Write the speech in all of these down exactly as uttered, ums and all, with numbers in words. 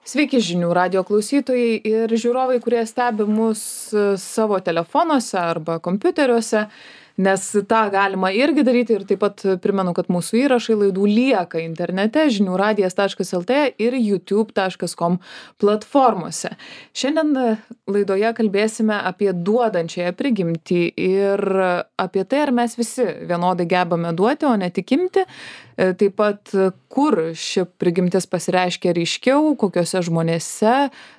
Sveiki žinių radijo klausytojai ir žiūrovai, kurie stebi mus savo telefonuose arba kompiuteriuose, nes tą galima irgi daryti ir taip pat primenu, kad mūsų įrašai laidų lieka internete žinių radijas taškas lt ir youtube taškas com platformose. Šiandien laidoje kalbėsime apie duodančiąją prigimtį ir apie tai, ar mes visi vienodai gebame duoti, o ne tik imti. Taip pat, kur ši prigimtis pasireiškia ryškiau, kokiuose žmonėse,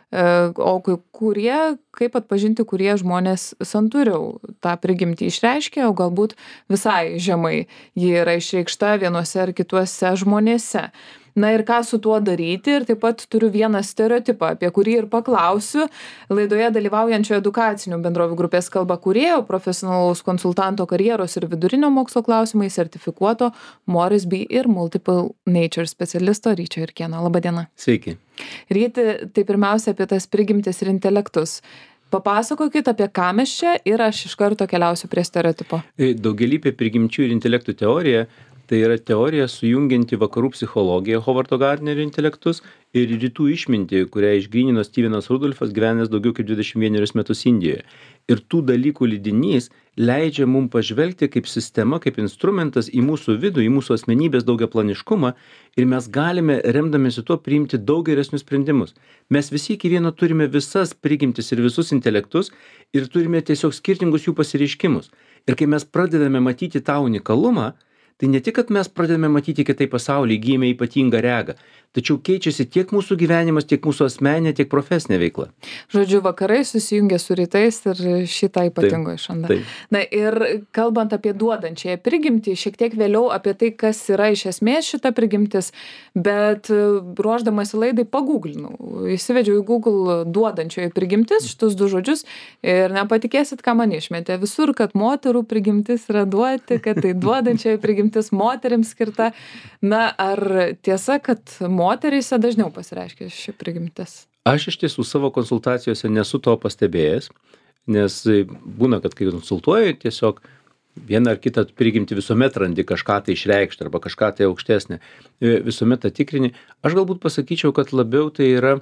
o kurie, kaip atpažinti, kurie žmonės santūriau tą prigimtį išreiškia, o galbūt visai žemai ji yra išreikšta vienuose ar kituose žmonėse. Na ir ką su tuo daryti, ir taip pat turiu vieną stereotipą, apie kurį ir paklausiu laidoje dalyvaujančio edukacinių bendrovių grupės kalba kūrėjo, profesionalaus konsultanto karjeros ir vidurinio mokslo klausimai sertifikuoto Morris B. ir Multiple Nature specialisto Ryčio Jurkėno. Labą dieną. Sveiki. Ryti, tai pirmiausia apie tas prigimtis ir intelektus. Papasakokit, apie ką mes čia, ir aš iš karto keliausiu prie stereotipo. Daugialypė prigimčių ir intelektų teorija tai yra teorija sujungianti vakarų psichologiją Hovardo Gardnerio intelektus ir rytų išmintį, kurią išgrynino Stevenas Rudolfas, gyvenęs daugiau kaip dvidešimt vienerius metus Indijoje. Ir tų dalykų lydinys leidžia mums pažvelgti kaip sistema, kaip instrumentas į mūsų vidų, į mūsų asmenybės daugiaplaniškumą, ir mes galime, remdamėsi tuo, priimti daug geresnius sprendimus. Mes visi iki vieno turime visas prigimtis ir visus intelektus ir turime tiesiog skirtingus jų pasireiškimus. Ir kai mes pradedame matyti tą unikalumą, tai ne tik, kad mes pradedame matyti kitaip pasaulį, įgyjame ypatingą regą, tačiau keičiasi tiek mūsų gyvenimas, tiek mūsų asmeninė, tiek profesinė veikla. Žodžiu, vakarai susijungia su rytais ir šitą ypatingo išranda. Na ir kalbant apie duodančiąją prigimtį, šiek tiek vėliau apie tai, kas yra iš esmės šita prigimtis, bet ruošdamasi laidai paguglinau. Įsivedžiau į Google duodančioji prigimtis, šitus du žodžius, ir nepatikėsit, ką man išmetė. Visur, kad moterų prigimtis yra duoti, kad tai duodančioji prigimtis moterims skirta. Na, ar tiesa, kad moteryse dažniau pasireiškia ši prigimtis? Aš iš tiesų savo konsultacijose nesu to pastebėjęs, nes būna, kad kai konsultuoju, tiesiog vieną ar kitą prigimtį visuomet randi kažką tai išreikštą arba kažką tai aukštesnę, visuomet tą tikrini. Aš galbūt pasakyčiau, kad labiau tai yra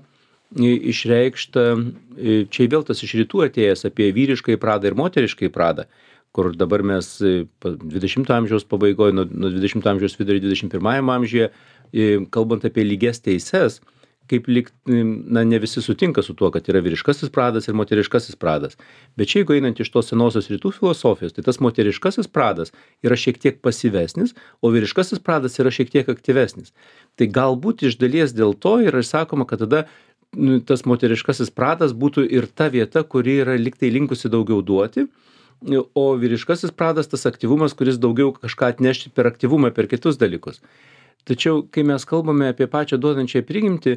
išreikšta, čia vėl tas iš rytų atėjęs apie vyriškai pradą ir moteriškai pradą, kur dabar mes dvidešimto amžiaus pabaigoje, nuo dvidešimto amžiaus vidurio dvidešimt pirmajame amžiuje, kalbant apie lygias teises, kaip lyg, na, ne visi sutinka su tuo, kad yra vyriškasis pradas ir moteriškasis pradas. Bet čia, jeigu einant iš tos senosios rytų filosofijos, tai tas moteriškasis pradas yra šiek tiek pasyvesnis, o vyriškasis pradas yra šiek tiek aktyvesnis. Tai galbūt iš dalies dėl to yra sakoma, kad tada nu, tas moteriškasis pradas būtų ir ta vieta, kuri yra liktai linkusi daugiau duoti, o vyriškasis pradas tas aktyvumas, kuris daugiau kažką atnešti per aktyvumą, per kitus dalykus. Tačiau, kai mes kalbame apie pačią duodančią prigimtį,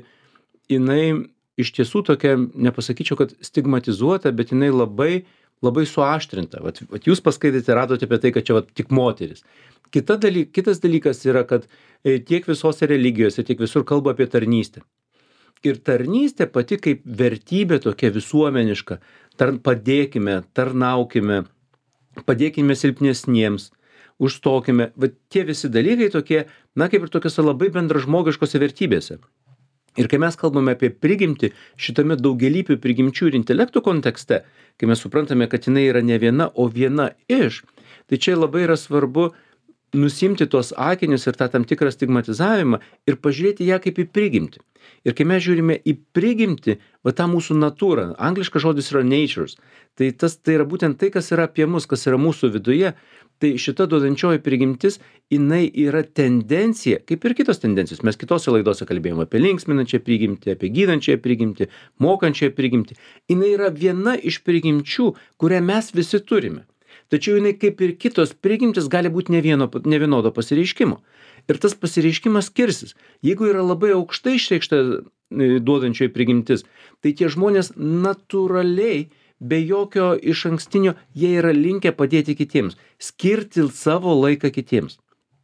jinai iš tiesų tokia, nepasakyčiau, kad stigmatizuota, bet jinai labai, labai suaštrinta. Vat, vat jūs paskaitėte, radote apie tai, kad čia vat, tik moteris. Kita daly, kitas dalykas yra, kad tiek visose religijose, tiek visur kalba apie tarnystę. Ir tarnystė pati kaip vertybė tokia visuomeniška, tar, padėkime, tarnaukime, padėkime silpnesniems, užstokime, va tie visi dalykai tokie, na kaip ir tokiose labai bendražmogiškose vertybėse. Ir kai mes kalbame apie prigimtį šitame daugialypių prigimčių ir intelektų kontekste, kai mes suprantame, kad jinai yra ne viena, o viena iš, tai čia labai yra svarbu nusimti tuos akinius ir tą tam tikrą stigmatizavimą ir pažiūrėti ją kaip į prigimtį. Ir kai mes žiūrime į prigimtį, va tą mūsų natūrą, angliškas žodis yra natures, tai tas tai yra būtent tai, kas yra apie mus, kas yra mūsų viduje, tai šita duodančioji prigimtis, jinai yra tendencija, kaip ir kitos tendencijos. Mes kitose laidose kalbėjome apie linksminančią prigimtį, apie gydančią prigimtį, mokančią prigimtį. Jinai yra viena iš prigimčių, kurią mes visi turime. Tačiau jinai kaip ir kitos prigimtis gali būti ne, vieno, ne vienodo pasireiškimo. Ir tas pasireiškimas skirsis. Jeigu yra labai aukštai išreikšta duodančioji prigimtis, tai tie žmonės natūraliai, be jokio išankstinio, jie yra linkę padėti kitiems, skirti savo laiką kitiems.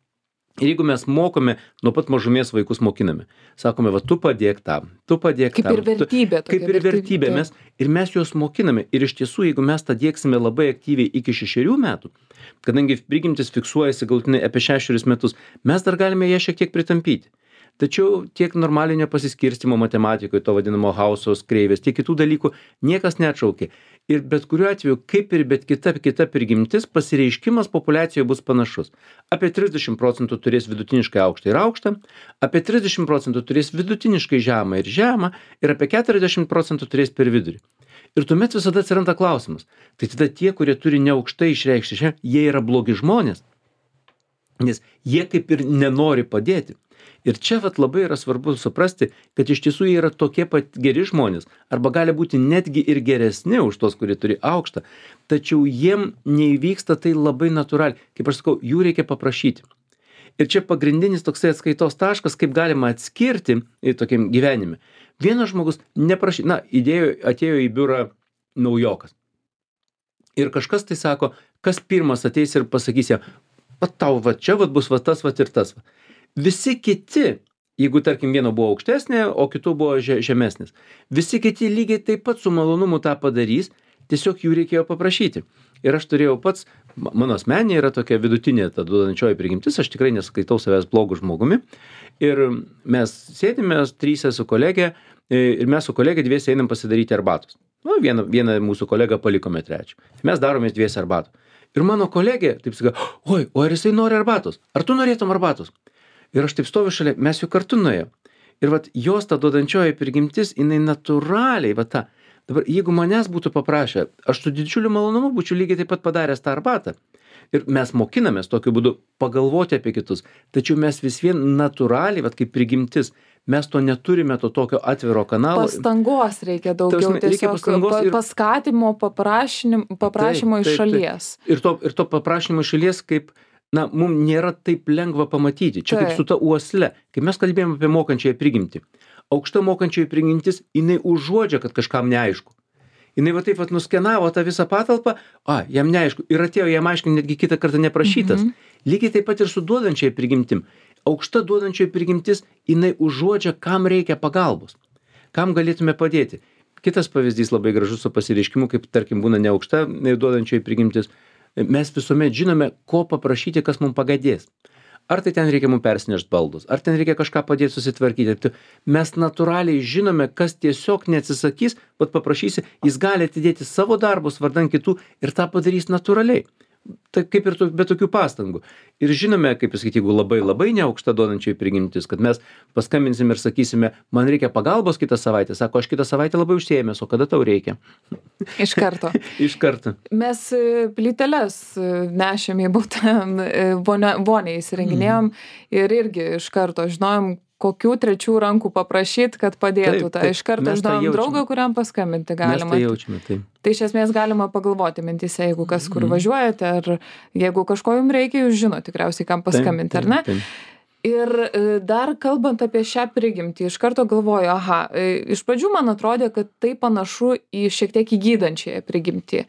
Ir jeigu mes mokome, nuo pat mažumės vaikus mokiname, sakome, va, tu padėk tam, tu padėk kaip tam. Kaip ir vertybė. Tu, kaip ir vertybė. Mes, ir mes juos mokiname. Ir iš tiesų, jeigu mes tą dieksime labai aktyviai iki šešerių metų, kadangi prigimtis fiksuojasi galutinai apie šešerius metus, mes dar galime ją šiek tiek pritampyti. Tačiau tiek normalinio pasiskirstymo matematikoje, to vadinamo Hausos kreivės, tiek kitų dalykų niekas neatšaukė. Ir bet kuriuo atveju, kaip ir bet kita, kita prigimtis, pasireiškimas populiacijoje bus panašus. Apie trisdešimt procentų turės vidutiniškai aukštą ir aukštą, apie trisdešimt procentų turės vidutiniškai žemą ir žemą ir apie keturiasdešimt procentų turės per vidurį. Ir tuomet visada atsiranda klausimas. Tai tada tie, kurie turi neaukštai išreikšti žemę, jie yra blogi žmonės, nes jie kaip ir nenori padėti. Ir čia vat labai yra svarbu suprasti, kad iš tiesų jie yra tokie pat geri žmonės, arba gali būti netgi ir geresni už tos, kurie turi aukštą, tačiau jiem neįvyksta tai labai natūraliai. Kaip aš sakau, jų reikia paprašyti. Ir čia pagrindinis toksai atskaitos taškas, kaip galima atskirti į tokiam gyvenime. Vienas žmogus neprašy, na, įdėjo, atėjo į biurą naujokas. Ir kažkas tai sako, kas pirmas ateis ir pasakys jam, va tau va čia va bus va tas va ir tas va. Visi kiti, jeigu tarkim vieno buvo aukštesnė, o kitų buvo žemesnis, visi kiti lygiai taip pat su malonumu tą padarys, tiesiog jų reikėjo paprašyti. Ir aš turėjau pats, mano asmeninė yra tokia vidutinė ta duodančioji prigimtis, aš tikrai neskaitau savęs blogų žmogumi. Ir mes sėdime tryse su kolegė ir mes su kolegė dviese einam pasidaryti arbatos. Nu, vieną, vieną mūsų kolegą palikome trečią. Mes darome dviese arbatų. Ir mano kolegė taip sako, oi, o ar jisai nori arbatos? Ar tu norėtum arbatos? Ir aš taip stoviu šalia, mes jau kartu nuėjom. Ir vat jos ta duodančioji prigimtis, jinai natūraliai, va ta. Dabar, jeigu manęs būtų paprašę, aš su didžiuliu malonumu būčiau lygiai taip pat padaręs tą arbatą. Ir mes mokinamės tokiu būdu pagalvoti apie kitus. Tačiau mes vis vien natūraliai, vat kaip prigimtis, mes to neturime to tokio atviro kanalo. Pastangos reikia daugiau, Tausme, reikia tiesiog ir... paskatimo, paprašymo iš šalies. Ir to, ir to paprašymo iš šalies, kaip, na, mums nėra taip lengva pamatyti. Čia taip. Kaip su ta uosle. Kai mes kalbėjome apie mokančiąją prigimtį. Aukšta mokančioji prigimtis, jinai užuodžia, kad kažkam neaišku. Jinai va taip va nuskenavo tą visą patalpą, a, jam neaišku. Ir atėjo jam aiškinti netgi kitą kartą neprašytas. Mhm. Lygiai taip pat ir su duodančiai prigimtim. Aukšta duodančioji prigimtis, jinai užuodžia, kam reikia pagalbos. Kam galėtume padėti. Kitas pavyzdys labai gražus su pasireiškimu, kaip tarkim būna neaukšta duodančioji prigimtis. Mes visuomet žinome, ko paprašyti, kas mums pagadės. Ar tai ten reikia mums persinešti baldus, ar ten reikia kažką padėti susitvarkyti. Mes natūraliai žinome, kas tiesiog neatsisakys, bet paprašysi, jis gali atidėti savo darbus vardan kitų ir tą padarys natūraliai. Tai kaip ir to, be tokių pastangų. Ir žinome, kaip pasakyti, jeigu labai labai neaukšta duodančioji prigimtis, kad mes paskambinsim ir sakysime, man reikia pagalbos kitą savaitę. Sako, aš kitą savaitę labai užsiėmęs, o kada tau reikia? Iš karto. Iš karto. Mes plyteles nešėm į butą, vonę įsirenginėjom ir irgi iš karto žinojom, kokių trečių rankų paprašyti, kad padėtų. Taip, taip. Tai iš karto žinojom draugą, kuriam paskambinti galima. Mes tai jaučiame, taip. Tai iš esmės galima pagalvoti mintise, jeigu kas kur mm. važiuojate, ar jeigu kažko jums reikia, jūs žino tikriausiai, kam paskambinti, taip, taip, ar ne? Taip. Ir dar kalbant apie šią prigimtį, iš karto galvoju, aha, iš pradžių man atrodė, kad tai panašu į šiek tiek į gydančiąją prigimtį,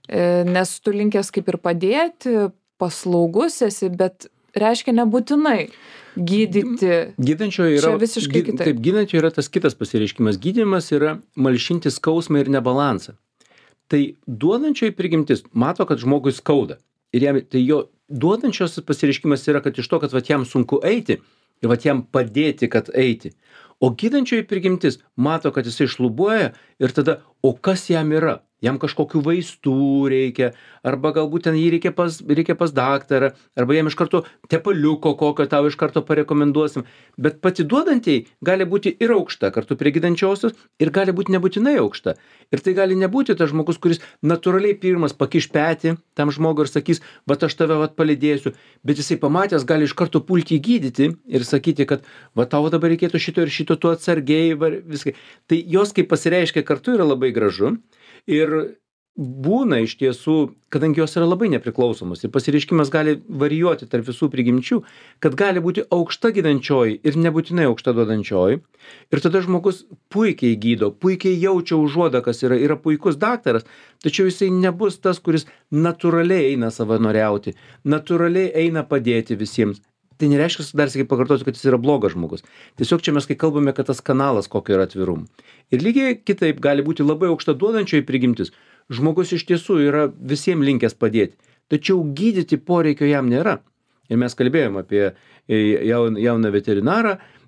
nes tu linkęs kaip ir padėti, paslaugus esi, bet reiškia nebūtinai gydyti. Gydančioji yra, čia visiškai kitaip. Taip, gydančioji yra tas kitas pasireiškimas. Gydymas yra malšinti skausmą ir nebalansą. Tai duodančioji prigimtis mato, kad žmogui skauda. Ir jam, tai jo duodančios pasireiškimas yra, kad iš to, kad vat, jam sunku eiti ir vat, jam padėti, kad eiti. O gydančioji prigimtis mato, kad jisai šlubuoja ir tada, o kas jam yra? Jam kažkokių vaistų reikia, arba galbūt ten jį reikia pas, reikia pas daktarą, arba jam iš karto tepaliuko kokio tau iš karto parekomenduosim. Bet pati duodantieji gali būti ir aukšta kartu prie gydančiosios ir gali būti nebūtinai aukšta. Ir tai gali nebūti tas žmogus, kuris natūraliai pirmas pakiš petį tam žmogui ir sakys, vat aš tave vat palydėsiu, bet jisai pamatęs gali iš karto pulti gydyti ir sakyti, kad va tau dabar reikėtų šito ir šito tu atsargiai, viskai. Tai jos kaip pasireiškia kartu yra labai gražu. Ir būna iš tiesų, kadangi jos yra labai nepriklausomos ir pasireiškimas gali varijuoti tarp visų prigimčių, kad gali būti aukšta gydančioji ir nebūtinai aukšta duodančioji. Ir tada žmogus puikiai gydo, puikiai jaučia užuodą, kas yra, yra puikus daktaras, tačiau jisai nebus tas, kuris natūraliai eina savanoriauti, natūraliai eina padėti visiems. Tai nereiškia, dar sakai pakartosiu, kad jis yra blogas žmogus. Tiesiog čia mes kai kalbame, kad tas kanalas kokio yra atvirum. Ir lygiai kitaip gali būti labai aukšta duodančioji prigimtis. Žmogus iš tiesų yra visiems linkęs padėti. Tačiau gydyti poreikio jam nėra. Ir mes kalbėjom apie jauną, jauną veterinarą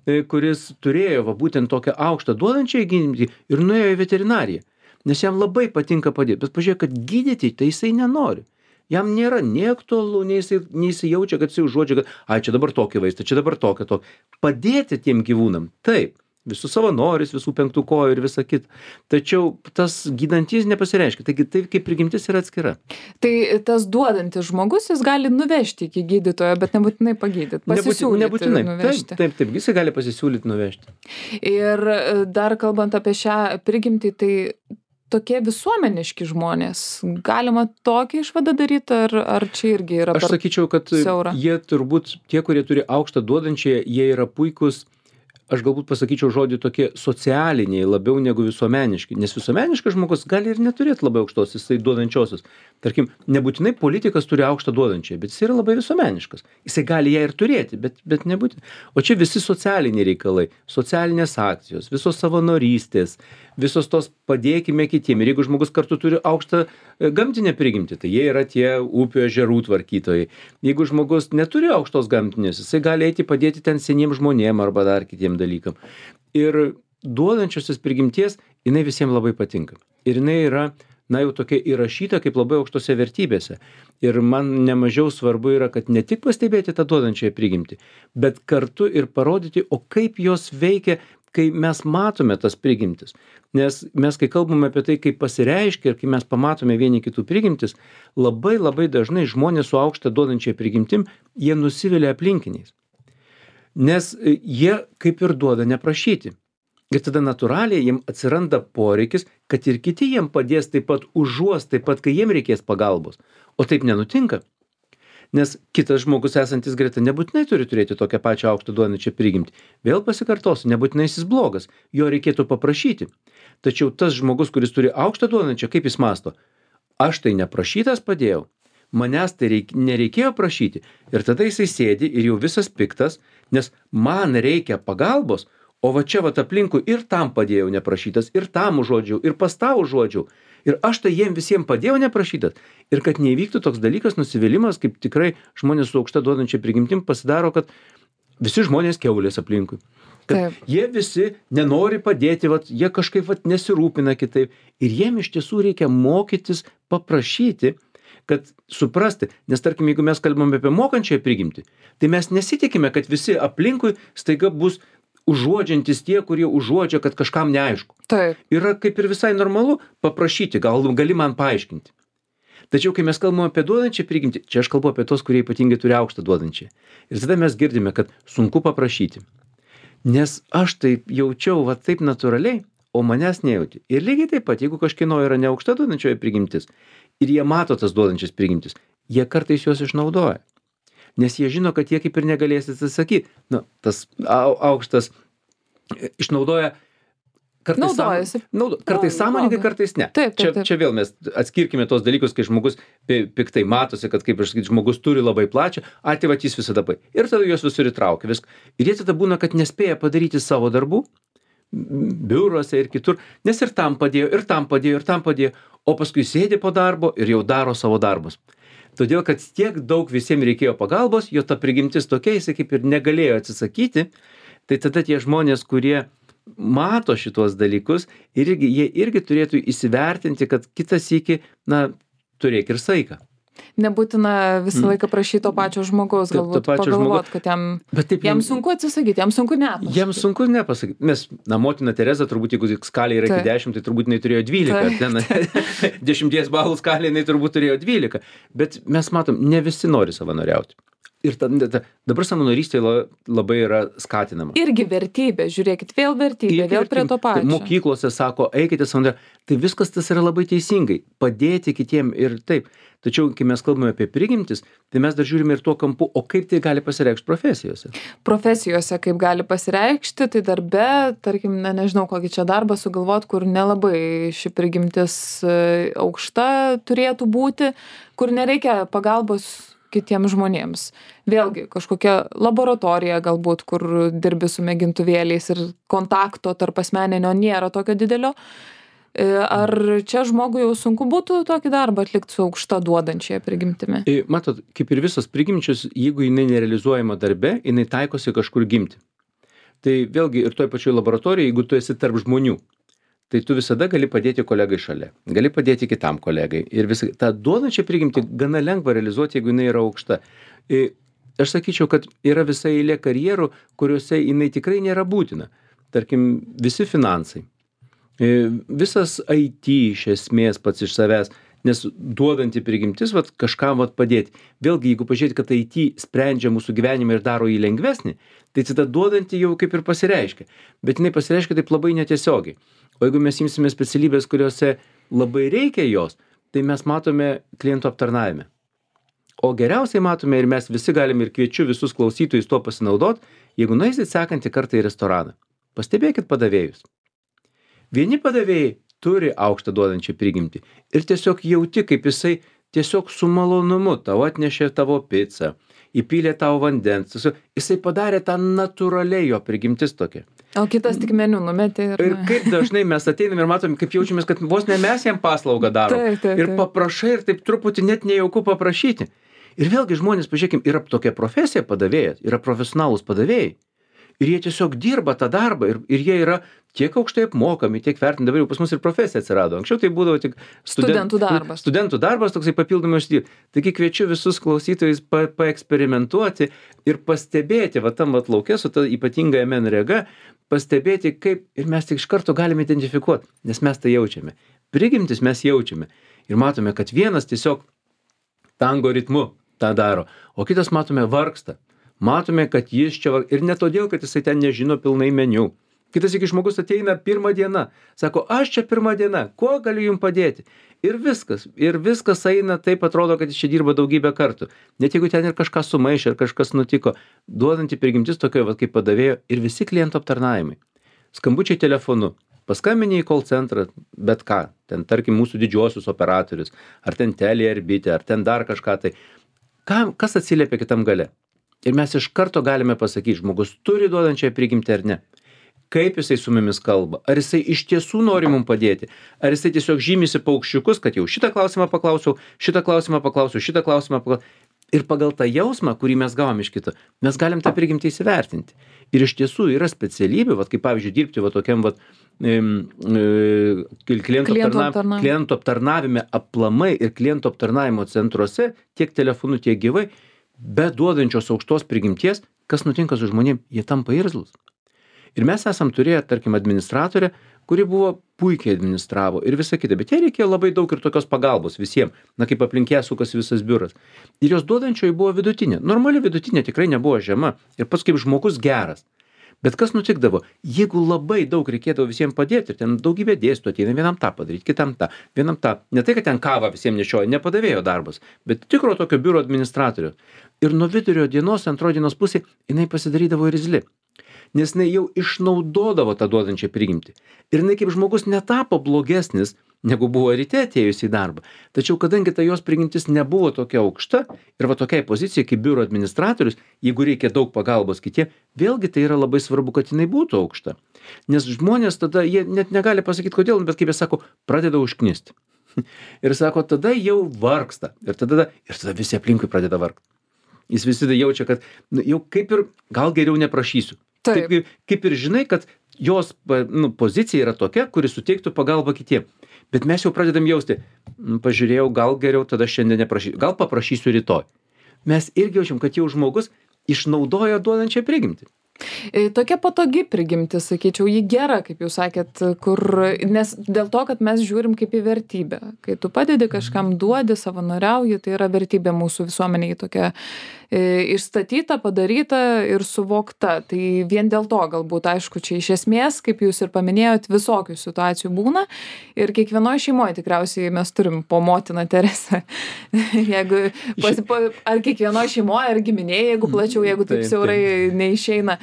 kuris turėjo va būtent tokią aukštą duodančią gydymą ir nuėjo į veterinariją, nes jam labai patinka padėti, bet pažiūrėk, kad gydyti tai jisai nenori. Jam nėra nei aktualu, nei jisai, nei jisai jaučia, kad jisai užuodžia, kad ai, čia dabar tokį vaistą, čia dabar tokį, tokį. Padėti tiem gyvūnam, taip, visų savanoris, visų penktų kojų ir visa kita. Tačiau tas gydantis nepasireiškia. Taigi tai kaip prigimtis yra atskira. Tai tas duodantis žmogus, jis gali nuvežti iki gydytojo, bet nebūtinai pagydyti. Pasisiūlyti nebūtinai. nuvežti. Taip, taip, taip, jisai gali pasisiūlyti nuvežti. Ir dar kalbant apie šią prigimtį, tai tokie visuomeniški žmonės, galima tokią išvadą daryti, ar, ar čia irgi yra per Aš sakyčiau, kad siaura? Jie turbūt, tie, kurie turi aukštą duodančią, jie yra puikus, aš galbūt pasakyčiau žodį tokie socialiniai labiau negu visuomeniški, nes visuomeniškas žmogus gali ir neturėti labai aukštos, jisai duodančiosios. Tarkim, nebūtinai politikas turi aukštą duodančią, bet jis yra labai visuomeniškas. Jisai gali ją ir turėti, bet, bet nebūtinai. O čia visi socialiniai reikalai, socialinės akcijos, visos savanorystės, visos tos padėkime kitiem. Ir jeigu žmogus kartu turi aukštą gamtinę prigimtį, tai jie yra tie upių ežerų tvarkytojai. Jeigu žmogus neturi aukštos gamtinės, jisai gali eiti padėti ten seniem žmonėm arba dar kitiem dalykam. Ir duodančiosios prigimties, jinai visiems labai patinka. Ir jinai yra, na jau tokia įrašyta kaip labai aukštose vertybėse. Ir man nemažiau svarbu yra, kad ne tik pastebėti tą duodančiąją prigimtį, bet kartu ir parodyti, o kaip jos veikia, kai mes matome tas prigimtis. Nes mes, kai kalbame apie tai, kaip pasireiškia ir kai mes pamatome vieni kitų prigimtis, labai labai dažnai žmonės su aukšta duodančia prigimtim, jie nusivilia aplinkiniais. Nes jie kaip ir duoda neprašyti. Ir tada natūraliai jiem atsiranda poreikis, kad ir kiti jiem padės taip pat užuos, taip pat, kai jiem reikės pagalbos. O taip nenutinka. Nes kitas žmogus esantis greta nebūtinai turi turėti tokią pačią aukštą duodančią prigimtį. Vėl pasikartosiu, nebūtinai jis blogas, jo reikėtų paprašyti. Tačiau tas žmogus, kuris turi aukštą duodančią, kaip jis masto? Aš tai neprašytas padėjau, manęs tai reik, nereikėjo prašyti. Ir tada jisai sėdi ir jau visas piktas, nes man reikia pagalbos, o va čia va aplinkui ir tam padėjau neprašytas, ir tam užuodžiau, ir pas tą užuodžiau. Ir aš tai jiem visiems padėjau neprašytas. Ir kad neįvyktų toks dalykas, nusivylimas, kaip tikrai žmonės su aukšta duodančia prigimtim pasidaro, kad visi žmonės kiaulės aplinkui. Kad Taip. Jie visi nenori padėti, vat, jie kažkaip vat, nesirūpina kitaip. Ir jiem iš tiesų reikia mokytis paprašyti, kad suprasti. Nes tarkim, jeigu mes kalbame apie mokančiąją prigimtį, tai mes nesitikime, kad visi aplinkui staiga bus užuodžiantis tie, kurie užuodžia, kad kažkam neaišku. Taip. Yra kaip ir visai normalu paprašyti, gal gali man paaiškinti. Tačiau, kai mes kalbame apie duodančią prigimtį, čia aš kalbu apie tos, kurie ypatingai turi aukštą duodančią. Ir tada mes girdime, kad sunku paprašyti. Nes aš taip jaučiau va taip natūraliai, o manęs nejauti. Ir lygiai taip pat, jeigu kažkieno yra neaukšta duodančioji prigimtis ir jie mato tas duodančias prigimtis, jie kartais juos išnaudoja. Nes jie žino, kad jie kaip ir negalės atsisakyti. Nu, tas au, aukštas išnaudoja kartais, Naudojasi. Sam, naudo, kartais sąmoningai, kartais ne. Taip, taip, taip. Čia, čia vėl mes atskirkime tos dalykus, kai žmogus piktai matosi, kad kaip aš sakyti, žmogus turi labai plačią, atėvat jis visada pai. Ir tada juos visur įtraukia viską. Ir jie tada būna, kad nespėja padaryti savo darbų, biuruose ir kitur, nes ir tam padėjo, ir tam padėjo, ir tam padėjo, o paskui sėdi po darbo ir jau daro savo darbus. Todėl, kad tiek daug visiems reikėjo pagalbos, jo ta prigimtis tokia, jisai kaip ir negalėjo atsisakyti, tai tada tie žmonės, kurie mato šitos dalykus, irgi, jie irgi turėtų įsivertinti, kad kitas iki, na, turėk ir saiką. Nebūtina visą laiką prašyti to pačio žmogaus, galbūt pagalvot, kad jam, taip, jam sunku atsisakyti, jam sunku nepasakyti. Jam sunku nepasakyti. Mes, na, motina Tereza, turbūt, jeigu skalė yra iki dešimt, tai turbūt jinai turėjo dvylika. Ten, dešimties balų skalė jinai turbūt turėjo dvylika. Bet mes matom, ne visi nori savanoriauti. Ir ta, ta, dabar savanorystė labai yra skatinama. Irgi vertybė, žiūrėkit, vėl vertybė, Irgi vėl prie to pačio. Mokyklose sako, eikite savanoriauti. Tai viskas tas yra labai teisingai. Padėti kitiem ir taip. Tačiau, kai mes kalbame apie prigimtis, tai mes dar žiūrime ir tuo kampu, o kaip tai gali pasireikšti profesijose. Profesijose kaip gali pasireikšti, tai darbe, tarkim, ne, nežinau, kokį čia darbą sugalvot, kur nelabai ši prigimtis aukšta turėtų būti, kur nereikia pagalbos kitiems žmonėms. Vėlgi, kažkokia laboratorija galbūt, kur dirbi su mėgintuvėliais ir kontakto tarp asmeninio nėra tokio didelio. Ar čia žmogui jau sunku būtų tokį darbą atlikti su aukšta duodančia prigimtimi? Matot, kaip ir visos prigimčios, jeigu jinai nerealizuojama darbe, jinai taikosi kažkur gimti. Tai vėlgi ir toj pačioj laboratorijoj, jeigu tu esi tarp žmonių, tai tu visada gali padėti kolegai šalia, gali padėti kitam kolegai. Ir visą tą duodančią prigimtį gana lengva realizuoti, jeigu jinai yra aukšta. Ir aš sakyčiau, kad yra visa eilė karjerų, kuriuose jinai tikrai nėra būtina. Tarkim, visi finansai, visas I T iš esmės pats iš savęs, nes duodanti prigimtis vat, kažkam vat, padėti. Vėlgi, jeigu pažiūrėti, kad I T sprendžia mūsų gyvenimą ir daro jį lengvesnį, tai tada duodanti jau kaip ir pasireiškia. Bet jinai pasireiškia taip labai netiesiogiai. O jeigu mes imsime specialybės, kuriuose labai reikia jos, tai mes matome klientų aptarnavime. O geriausiai matome ir mes visi galime ir kviečiu visus klausytojus tuo pasinaudot, jeigu nueisit sekantį kartą į restoraną. Pastebėkit padavėjus. Vieni padavėjai turi aukštą duodančią prigimtį ir tiesiog jauti, kaip jisai tiesiog su malonumu tau atnešė tavo picą, įpylė tau vandens, jisai padarė tą natūraliai jo prigimtis tokia. O kitas tik meniu numetė. Ir, ir kaip dažnai mes ateinam ir matom, kaip jaučiamės, kad vos ne mes jam paslaugą darom. Taip, taip, taip. Ir paprašai ir taip truputį net nejauku paprašyti. Ir vėlgi žmonės, pažiūrėkim, yra tokia profesija padavėjas, yra profesionalūs padavėjai. Ir jie tiesiog dirba tą darbą ir, ir jie yra tiek aukštai apmokami, tiek vertinami. Dabar jau pas mus ir profesija atsirado. Anksčiau tai būdavo tik studen... studentų darbas. Studentų darbas toksai papildomai uždirbti. Taigi kviečiu visus klausytojus pa, paeksperimentuoti ir pastebėti, va tam va lauke su ta ypatinga men rega, pastebėti kaip, ir mes tik iš karto galime identifikuoti, nes mes tai jaučiame. Prigimtis mes jaučiame. Ir matome, kad vienas tiesiog tango ritmu tą daro, o kitas matome vargsta. Matome, kad jis čia, ir ne todėl, kad jisai ten nežino pilnai meniu. Kitas iki žmogus ateina pirmą dieną, sako, aš čia pirmą dieną, kuo galiu jums padėti? Ir viskas, ir viskas eina, taip atrodo, kad jis čia dirba daugybę kartų. Net jeigu ten ir kažką sumaišė, ir kažkas nutiko, duodanti prigimtis tokio, va, kaip padavėjo, ir visi klientų aptarnavimai. Skambučiai telefonu, paskambinė į call centrą, bet ką, ten tarkim mūsų didžiosius operatorius, ar ten Telia, ar Bitė, ar ten dar kažką tai. Kam, kas atsiliepia kitam gale? Ir mes iš karto galime pasakyti, žmogus turi duodančią prigimtį ar ne. Kaip jisai su mumis kalba, ar jisai iš tiesų nori mums padėti, ar jisai tiesiog žymisi paukščiukus, kad jau šitą klausimą paklausiau, šitą klausimą paklausiau, šitą klausimą paklausiau. Ir pagal tą jausmą, kurį mes gavom iš kito, mes galim tą prigimtį įsivertinti. Ir iš tiesų yra specialybė, vat, kaip pavyzdžiui, dirbti vat, tokiam vat, e, e, klientų, Klientų aptarnavime, aptarnavime. klientų aptarnavime aplamai ir klientų aptarnavimo centruose, tiek telefonu, tiek gyvai, be duodančios aukštos prigimties, kas nutinka su žmonėm, jie tampa irzlūs. Ir mes esam turėję, tarkim, administratorę, kuri buvo puikiai administravo ir visa kita, bet jai reikėjo labai daug ir tokios pagalbos visiems, na kaip aplink ją sukasi visas biuras. Ir jos duodančioji buvo vidutinė. Normali vidutinė tikrai nebuvo žema ir pats kaip žmogus geras. Bet kas nutikdavo, jeigu labai daug reikėdavo visiems padėti, ir ten daugybė dėstytojų ateina vienam tą padaryti, kitam tą, vienam tą. Ne tai, kad ten kavą visiems nešioja, nepadavėjo darbas, bet tikro tokio biuro administratorių. Ir nuo vidurio dienos, antro dienos pusė, jinai pasidarydavo irzli. Nes jinai jau išnaudodavo tą duodančią prigimtį. Ir jinai kaip žmogus netapo blogesnis, negu buvo ryte atėjusi į darbą. Tačiau kadangi ta jos prigimtis nebuvo tokia aukšta ir va tokiai pozicijai kaip biuro administratorius, jeigu reikia daug pagalbos kitie, vėlgi tai yra labai svarbu, kad jinai būtų aukšta. Nes žmonės tada, jie net negali pasakyti kodėl, bet kaip jie sako, pradeda užknisti. Ir sako, tada jau vargsta. Ir tada, ir tada visi aplinkui pradeda vargti. Jis visi jaučia, kad nu, jau kaip ir gal geriau neprašysiu. Taip. Taip, kaip ir žinai, kad jos nu, pozicija yra tokia, kuri suteiktų pagalbą kitiem. Bet mes jau pradedam jausti, nu, pažiūrėjau, gal geriau tada šiandien neprašysiu, gal paprašysiu rytoj. Mes irgi jaučiam, kad jau žmogus išnaudoja duodančią prigimtį. Tokia patogi prigimtis, sakyčiau, ji gera, kaip jūs sakėt, kur, nes dėl to, kad mes žiūrim kaip į vertybę. Kai tu padedi kažkam duodi, savanoriauji, tai yra vertybė mūsų visuomeniai tokia e, išstatyta, padaryta ir suvokta. Tai vien dėl to galbūt, aišku, čia iš esmės, kaip jūs ir paminėjot, visokių situacijų būna ir kiekvienoje šeimoje tikriausiai mes turim po motiną Teresę. Jeigu, pasi, po, ar kiekvienoje šeimoje, ar giminėje, jeigu plačiau, jeigu taip siaurai neišeina,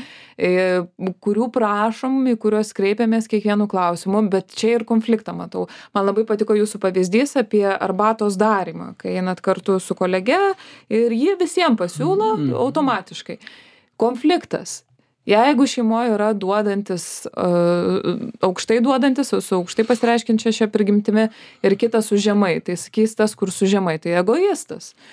kurių prašom, į kuriuos kreipiamės kiekvienu klausimu, bet čia ir konfliktą matau. Man labai patiko jūsų pavyzdys apie arbatos darymą, kai einat kartu su kolege ir jie visiems pasiūlo automatiškai. Konfliktas. Jeigu šeimoje yra duodantis, uh, aukštai duodantis, su aukštai pasireiškinčia šią prigimtimi ir kitas su žemai, tai sakys tas, kur su žemai, tai egoistas.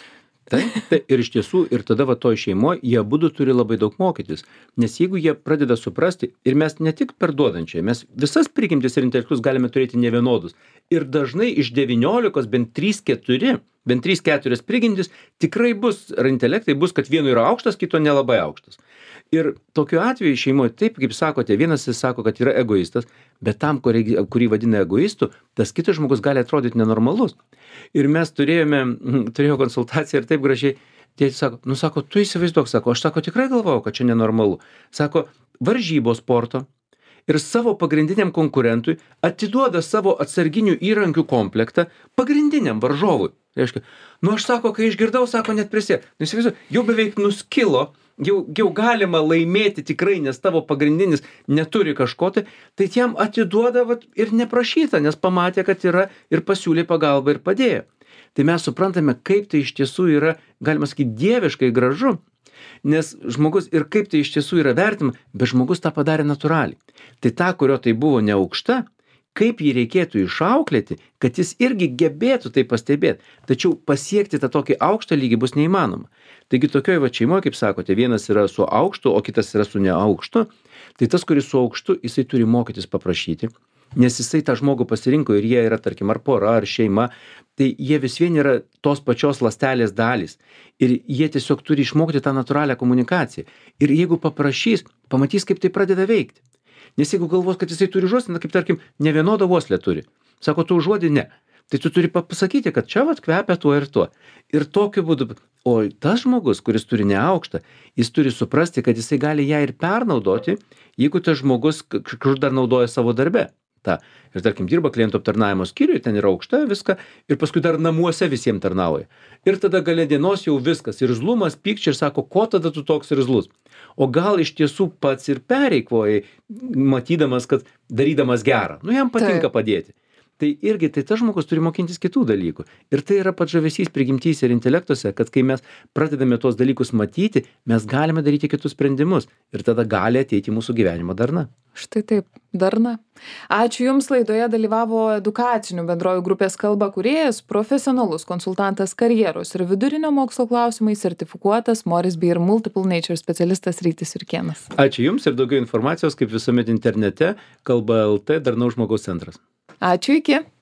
Taip, tai ir iš tiesų, ir tada va toj šeimoj, jie abudu turi labai daug mokytis. Nes jeigu jie pradeda suprasti, ir mes ne tik per duodančiai, mes visas prigimtis ir intelektus galime turėti nevienodus. Ir dažnai iš devyniolikos bent trys keturi, bent trys keturios prigimtis tikrai bus, ar intelektai bus, kad vieno yra aukštas, kito nelabai aukštas. Ir tokiu atveju šeimoje, taip kaip sakote, vienas jis sako, kad yra egoistas, bet tam, kurį, kurį vadina egoistu, tas kitas žmogus gali atrodyti nenormalus. Ir mes turėjome, turėjau konsultaciją ir taip gražiai, tėtis sako, nu sako, tu įsivaizduok, sako, aš sako, tikrai galvojau, kad čia nenormalu. Sako, varžybos sporto ir savo pagrindiniam konkurentui atiduoda savo atsarginių įrankių komplektą pagrindiniam varžovui. Reiškia, nu aš sako, kai išgirdau, sako, net prisė, nu įsivaizduok, jau beveik nuskilo, jau, jau galima laimėti tikrai, nes tavo pagrindinis neturi kažko, tai, tai jam atiduoda vat, ir neprašyta, nes pamatė, kad yra ir pasiūlė pagalbą ir padėjo. Tai mes suprantame, kaip tai iš tiesų yra, galima sakyti, dieviškai gražu, nes žmogus ir kaip tai iš tiesų yra vertima, bet žmogus tą padarė natūraliai. Tai ta, kurio tai buvo neaukšta, kaip jį reikėtų išauklėti, kad jis irgi gebėtų tai pastebėti. Tačiau pasiekti tą tokį aukštą lygį bus neįmanoma. Taigi tokioje va šeimoje, kaip sakote, vienas yra su aukštu, o kitas yra su neaukštu. Tai tas, kuris su aukštu, jisai turi mokytis paprašyti, nes jisai tą žmogų pasirinko ir jie yra, tarkim, ar pora, ar šeima, tai jie vis vien yra tos pačios ląstelės dalys. Ir jie tiesiog turi išmokti tą natūralią komunikaciją. Ir jeigu paprašys, pamatys, kaip tai pradeda veikti. Nes jeigu galvos, kad jisai turi žuosti, kaip tarkim, ne vienodą uoslę turi. Sako, tu užuodi ne. Tai tu turi pasakyti, kad čia vat kvepia tuo ir tuo. Ir tokiu būdu. O tas žmogus, kuris turi neaukštą, jis turi suprasti, kad jisai gali ją ir pernaudoti, jeigu tas žmogus kažkur dar naudoja savo darbe. Ta. Ir tarkim, dirba klientų aptarnavimo skyriuje, ten yra aukšta viską, ir paskui dar namuose visiems tarnauja. Ir tada gale dienos jau viskas, ir zlumas, pykčia, ir sako, ko tada tu toks irzlus? O gal iš tiesų pats ir pereikvojai, matydamas, kad darydamas gerą. Nu, jam patinka Taip. Padėti. Tai irgi, tai tas žmogus turi mokintis kitų dalykų. Ir tai yra pats žavesys prigimtys ir intelektuose, kad kai mes pradedame tuos dalykus matyti, mes galime daryti kitus sprendimus. Ir tada gali ateiti mūsų gyvenimo darna. Štai taip, darna. Ačiū Jums, laidoje dalyvavo edukacinių bendrojų grupės kalba kūrėjas, profesionalus konsultantas karjeros ir vidurinio mokslo klausimais, sertifikuotas Morris Beer Multiple Nature specialistas Rytis Jurkėnas. Ačiū Jums ir daugiau informacijos, kaip visuomet internete, kalba L T, Darnaus žmogaus centras. Ačiū, iki.